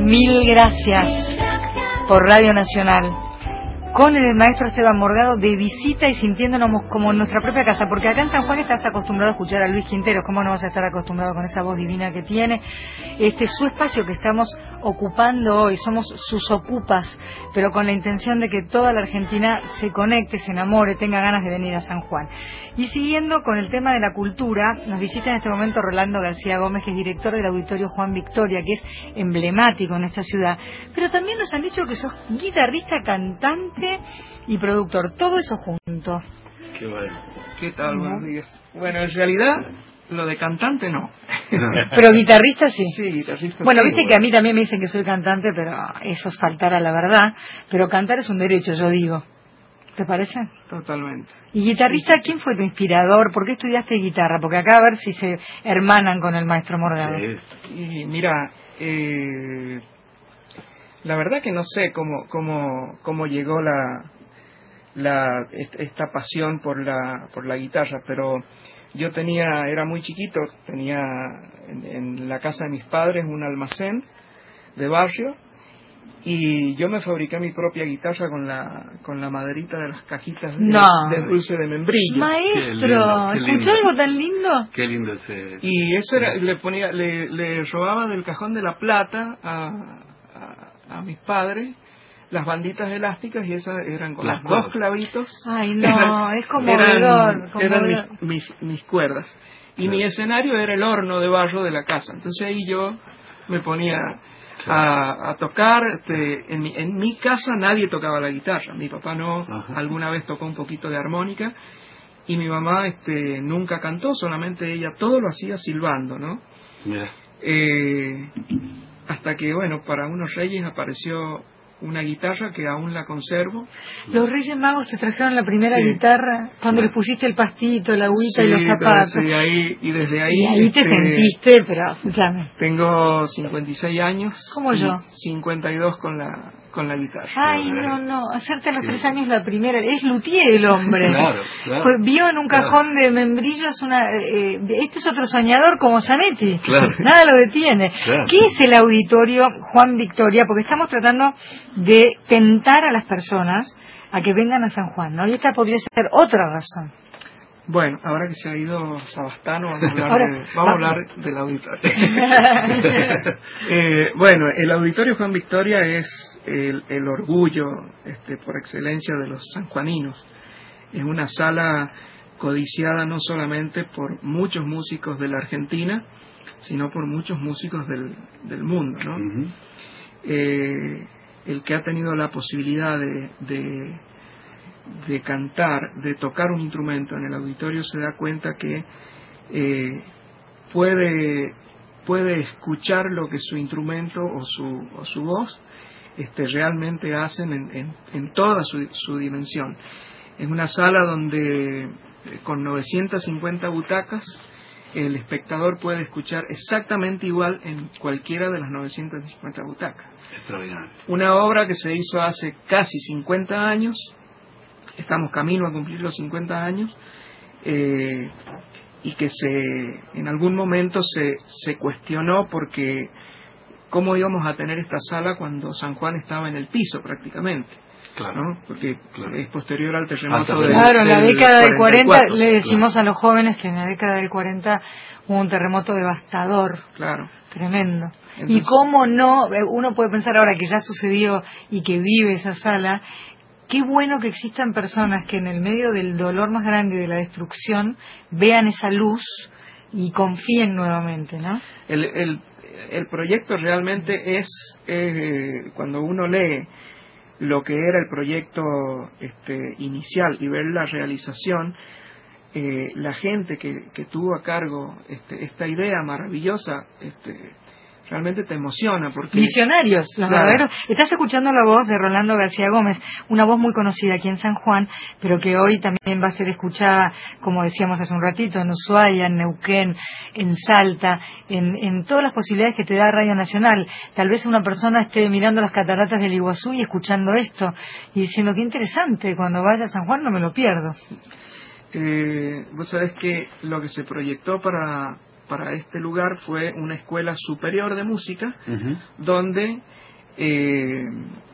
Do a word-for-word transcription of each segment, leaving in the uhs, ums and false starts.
Mil gracias por Radio Nacional. Con el maestro Esteban Morgado de visita y sintiéndonos como en nuestra propia casa, porque acá en San Juan estás acostumbrado a escuchar a Luis Quintero, ¿cómo no vas a estar acostumbrado con esa voz divina que tiene? Este su espacio que estamos ocupando hoy, somos sus ocupas, pero con la intención de que toda la Argentina se conecte, se enamore, tenga ganas de venir a San Juan. Y siguiendo con el tema de la cultura, nos visita en este momento Rolando García Gómez, que es director del Auditorio Juan Victoria, que es emblemático en esta ciudad, pero también nos han dicho que sos guitarrista, cantante y productor, todo eso junto. Qué bueno. ¿Qué tal? ¿No? Buenos días. Bueno, en realidad, lo de cantante no. Pero guitarrista sí. Sí, guitarrista Bueno, sí, viste bueno. que a mí también me dicen que soy cantante, pero eso es faltar a la verdad. Pero cantar es un derecho, yo digo. ¿Te parece? Totalmente. ¿Y guitarrista, quién fue tu inspirador? ¿Por qué estudiaste guitarra? Porque acá a ver si se hermanan con el maestro Morgado. Sí. Y mira, eh, la verdad que no sé cómo cómo cómo llegó la la esta pasión por la por la guitarra, pero yo tenía era muy chiquito, tenía en, en la casa de mis padres un almacén de barrio y yo me fabriqué mi propia guitarra con la con la maderita de las cajitas de, no. de dulce de membrillo. Maestro, ¿escuchó algo tan lindo? Qué lindo ese. Y eso era, le ponía, le, le robaba del cajón de la plata a, a, a mis padres las banditas elásticas y esas eran con los dos clavitos. Ay, no, eran, es conmovedor. Eran, eran mis, mis, mis cuerdas. Y claro. Mi escenario era el horno de barro de la casa. Entonces ahí yo me ponía a, a tocar. Este, en, mi, en mi casa nadie tocaba la guitarra. Mi papá no, Ajá. alguna vez tocó un poquito de armónica. Y mi mamá este, nunca cantó, solamente ella todo lo hacía silbando, ¿no? Mira. Eh, hasta que, bueno, para unos reyes apareció una guitarra que aún la conservo. Los Reyes Magos te trajeron la primera sí. guitarra cuando sí. le pusiste el pastito, la agüita sí, y los zapatos. Desde ahí, y desde ahí... Y ahí este, te sentiste, pero escúchame. Tengo cincuenta y seis años. ¿Cómo yo? cincuenta y dos con la con la guitarra. Ay, no, no, hacerte a los sí. tres años la primera. Es luthier el hombre. Claro, claro. Pues vio en un cajón claro. de membrillos una... Eh, este es otro soñador como Zanetti. Claro. Nada lo detiene. Claro. ¿Qué es el Auditorio Juan Victoria? Porque estamos tratando de tentar a las personas a que vengan a San Juan, ¿no? Y esta podría ser otra razón. Bueno, ahora que se ha ido Sabastano, vamos a hablar, ahora, de, vamos a hablar del auditorio. eh, bueno, el Auditorio Juan Victoria es el, el orgullo este, por excelencia de los sanjuaninos. Es una sala codiciada no solamente por muchos músicos de la Argentina, sino por muchos músicos del, del mundo, ¿no? Uh-huh. eh, el que ha tenido la posibilidad de... de de cantar, de tocar un instrumento en el auditorio se da cuenta que eh, puede puede escuchar lo que su instrumento o su o su voz este realmente hacen en, en, en toda su, su dimensión. Es una sala donde eh, con novecientas cincuenta butacas el espectador puede escuchar exactamente igual en cualquiera de las novecientas cincuenta butacas. Extraordinario. Una obra que se hizo hace casi cincuenta años. Estamos camino a cumplir los cincuenta años eh, y que se en algún momento se, se cuestionó porque cómo íbamos a tener esta sala cuando San Juan estaba en el piso prácticamente. Claro. ¿No? Porque claro. es posterior al terremoto del Claro, en la década del cuarenta, le decimos claro. a los jóvenes que en la década del cuarenta hubo un terremoto devastador. Claro. Tremendo. Entonces, y cómo no, uno puede pensar ahora que ya sucedió y que vive esa sala. Qué bueno que existan personas que en el medio del dolor más grande de la destrucción vean esa luz y confíen nuevamente, ¿no? El, el, el proyecto realmente es, eh, cuando uno lee lo que era el proyecto este, inicial y ver la realización, eh, la gente que, que tuvo a cargo este, esta idea maravillosa, este, realmente te emociona porque visionarios, los claro. verdaderos. Estás escuchando la voz de Rolando García Gómez, una voz muy conocida aquí en San Juan, pero que hoy también va a ser escuchada, como decíamos hace un ratito, en Ushuaia, en Neuquén, en Salta, en, en todas las posibilidades que te da Radio Nacional. Tal vez una persona esté mirando las cataratas del Iguazú y escuchando esto y diciendo qué interesante, cuando vaya a San Juan no me lo pierdo. Eh, vos sabés que lo que se proyectó para para este lugar fue una escuela superior de música, Ujú. donde eh,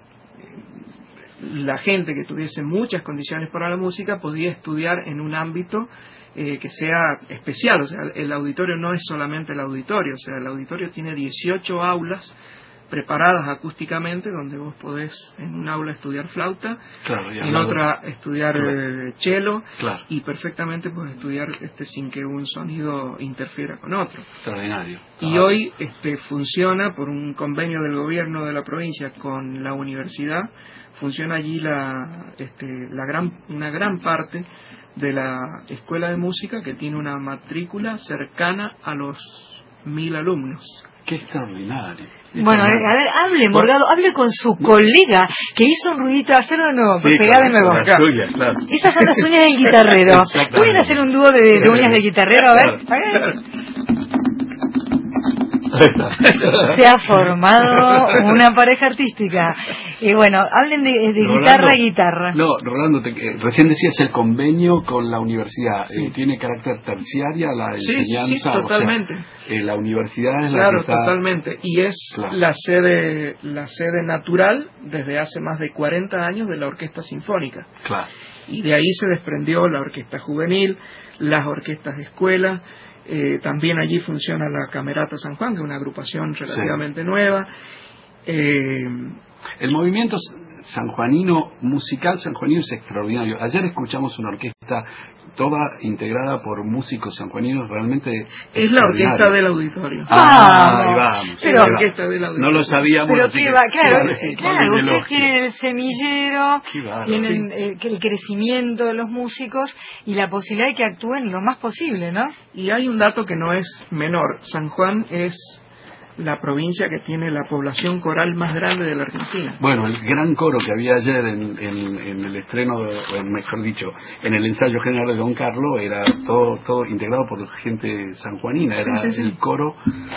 la gente que tuviese muchas condiciones para la música podía estudiar en un ámbito eh, que sea especial. O sea, el auditorio no es solamente el auditorio, o sea, el auditorio tiene dieciocho aulas preparadas acústicamente, donde vos podés en un aula estudiar flauta, Claro, y al en lado- otra estudiar Claro. eh, cello, Claro. y perfectamente puedes estudiar este sin que un sonido interfiera con otro. Extraordinario. Y Ah, hoy este funciona por un convenio del gobierno de la provincia con la universidad, funciona allí la este, la gran una gran parte de la escuela de música, que tiene una matrícula cercana a los mil alumnos. Qué extraordinario. Bueno, a ver, a ver, hable, Morgado, hable con su colega que hizo un ruidito, hacerlo de nuevo, Sí, pegá de con- nuevo. con las suyas, claro. Esas son las uñas del guitarrero. Exactamente. ¿Pueden hacer un dúo de, de uñas del guitarrero? A ver, a ver. Se ha formado una pareja artística. Y bueno, hablen de, de Rolando, guitarra a guitarra. No, Rolando, te- eh, recién decías el convenio con la universidad. Sí. Eh, ¿Tiene carácter terciaria la Sí, sí, enseñanza? sí, totalmente. O sea, eh, la universidad es la Claro, que está... totalmente. Y es Claro. la sede la sede natural desde hace más de cuarenta años de la Orquesta Sinfónica. Claro. Y de ahí se desprendió la orquesta juvenil, las orquestas de escuela, eh, también allí funciona la Camerata San Juan, que es una agrupación relativamente nueva. Eh, El movimiento sanjuanino, musical sanjuanino, es extraordinario. Ayer escuchamos una orquesta toda integrada por músicos sanjuaninos, realmente es la orquesta extraordinaria. del auditorio. Ah, Vamos. ahí vamos. Pero- ahí va. La orquesta del auditorio. No lo sabíamos. Pero así qué que- va, claro, sí, eh, sí, claro, vale, ustedes elogio. tienen el semillero, Qué bárbaro. tienen eh, que el crecimiento de los músicos y la posibilidad de que actúen lo más posible, ¿no? Y hay un dato que no es menor. San Juan es la provincia que tiene la población coral más grande de la Argentina. Bueno, el gran coro que había ayer en, en- en el estreno, de- o mejor dicho, en el ensayo general de Don Carlos, era todo todo integrado por gente sanjuanina. Era Sí, sí, sí. el coro,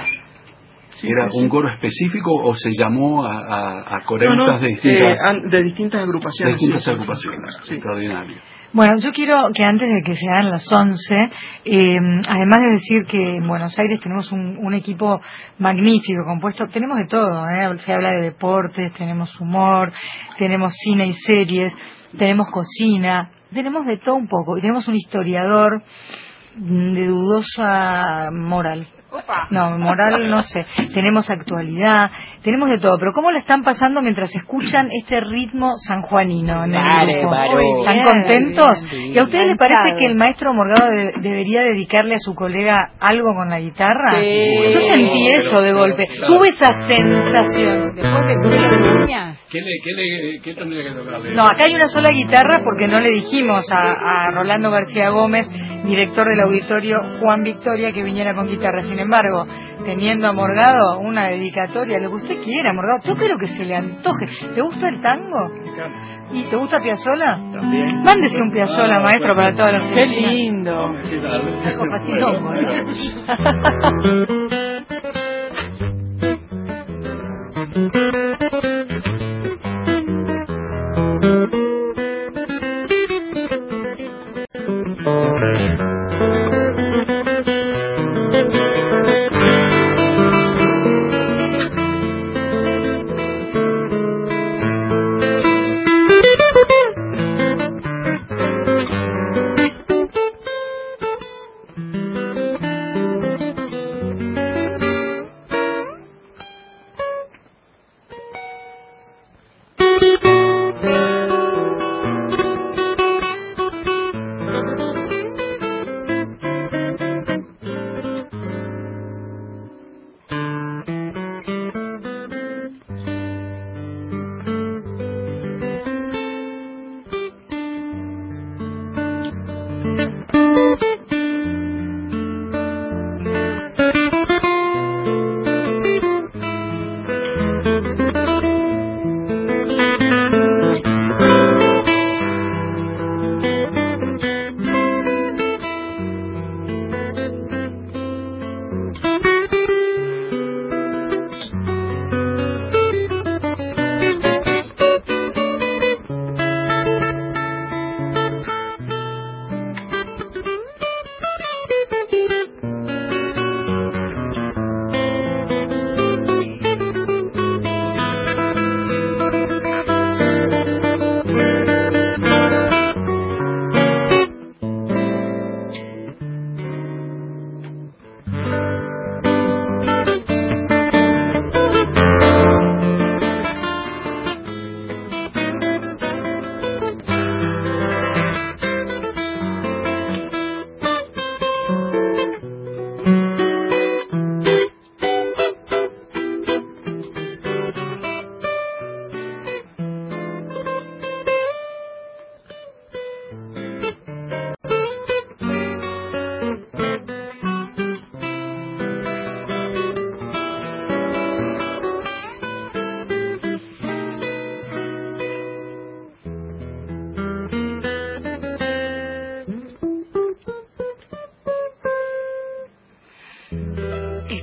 Sí, era sí, un sí. coro específico o se llamó a, a, a coristas No, no, de distintas, eh, an- de distintas de agrupaciones. distintas sí, sí, agrupaciones. sí. Extraordinario. Bueno, yo quiero que antes de que sean las once, eh, además de decir que en Buenos Aires tenemos un, un equipo magnífico, compuesto, tenemos de todo, ¿eh? Se habla de deportes, tenemos humor, tenemos cine y series, tenemos cocina, tenemos de todo un poco, y tenemos un historiador mm, de dudosa moral. No, moral no sé. Tenemos actualidad, tenemos de todo. Pero ¿cómo lo están pasando mientras escuchan este ritmo sanjuanino en el Vale, grupo? varón. ¿Están Bien, contentos? bien, ¿Y a ustedes les parece enganchado. que el maestro Morgado de- debería dedicarle a su colega algo con la guitarra? Sí. Yo sentí Pero- eso de pero- golpe. claro. Tuve esa sensación. Después del duelo de uñas. ¿Qué, le, qué, le, ¿Qué tendría que tocarle? No, acá hay una sola guitarra porque no le dijimos a, a Rolando García Gómez, director del auditorio Juan Victoria, que viniera con guitarra. Sin embargo, teniendo a Morgado una dedicatoria, lo que usted quiera, Morgado, toque lo que se le antoje. ¿Te gusta el tango? ¿Y te gusta Piazzolla? También. Mándese un Piazzolla, Ah, maestro, para toda la Qué Argentina. lindo. ¿Qué tal? Algo facilongo, Bueno, ¿no?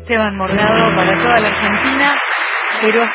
Esteban Morgado para toda la Argentina, pero